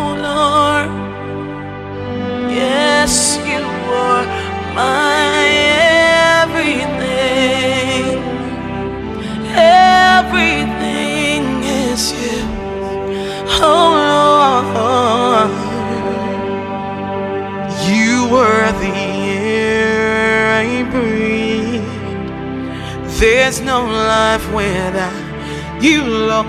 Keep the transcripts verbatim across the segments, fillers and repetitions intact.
Lord. Yes, you are my everything. Everything is you, oh Lord. You are the air I breathe. There's no life without you, Lord.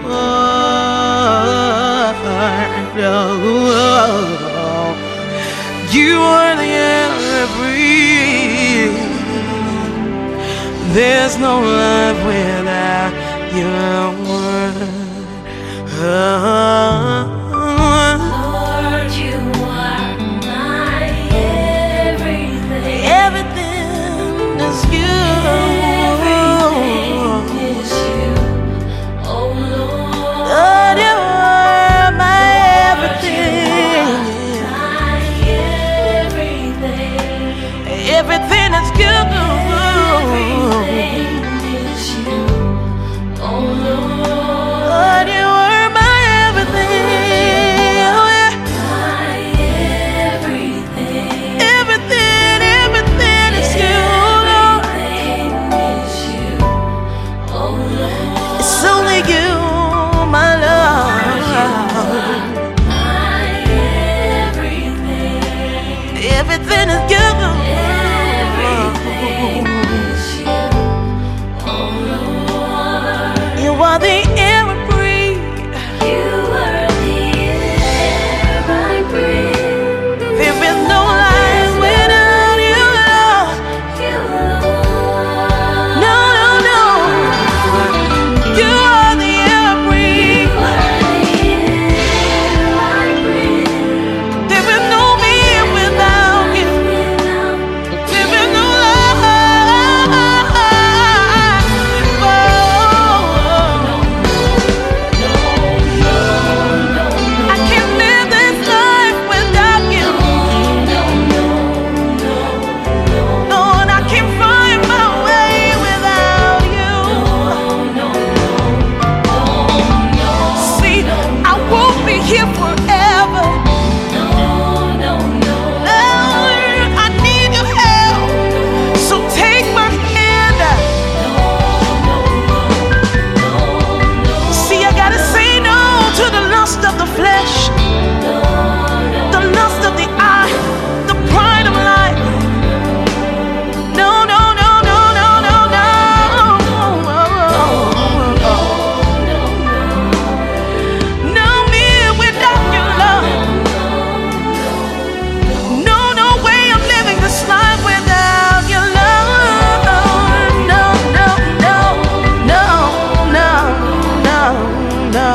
Oh, you are the air I breathe. There's no life without you, Lord. Oh, Lord, you are my everything. Everything is you. Everything is you, oh Lord. Lord, you are my everything. My everything. Everything is you. Everything is you, oh Lord. Lord, you are my everything. Oh, yeah. My everything. Everything, everything is you, Lord. Everything is you, oh Lord. It's only you, my Lord. My everything. Everything is you. Everything is you, oh Lord. You are the air I breathe. You are the air I breathe. There is no life without you, Lord. You, Lord. No, no, no. You are the air I breathe. You are the air I breathe. There is no me without you. There is no life. Oh, I can't live this life without you. Lord, I can't find my way without you. See, I won't be here forever. Lord, I need your help. So take my hand. See, I gotta say no to the lust of the flesh, the lust of the eye, the pride of life. No, no, no, no, no, no, no. No me without your love. No, no way I'm living this life without your love. No, no, no, no, no, no, no.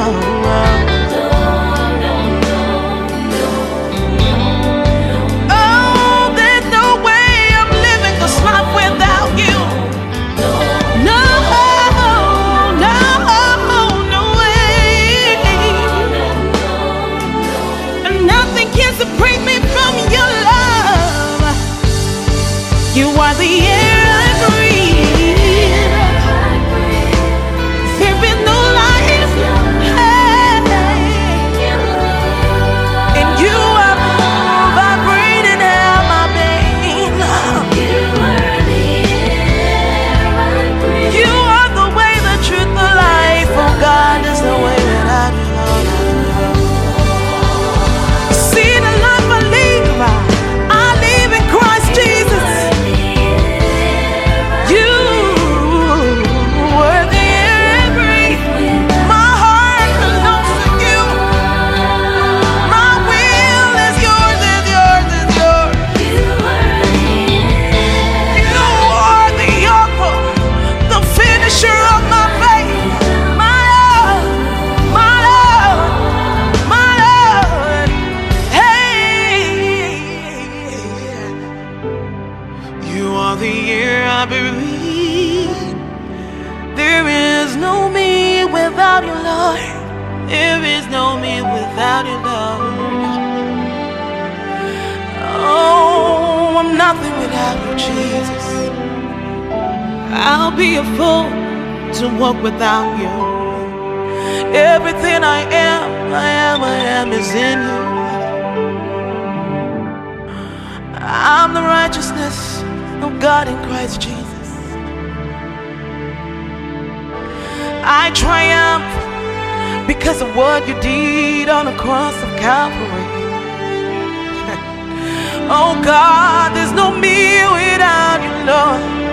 Oh, there's no way I'm living this life without you. No, no, no way. And nothing can separate me from your love. You are the air I breathe. There is no life. And you are vibrating out my veins. You are the way, the truth, the life. Oh God, there's no way without you, Lord. See the life I live, I live in Christ Jesus. You were the air I breathe. My heart belongs to you. My will is yours, is yours, is yours. You are the author, the finisher of my faith. My Lord, my Lord, my Lord. Hey, you are the air I breathe. There is no me without you, Lord. There is no me without you, Lord. Oh, I'm nothing without you, Jesus. I'll be a fool to walk without you. Everything I am, I am, I am is in you. I'm the righteousness of God in Christ Jesus. I triumph because of what you did on the cross of Calvary. Oh God, there's no me without you, Lord.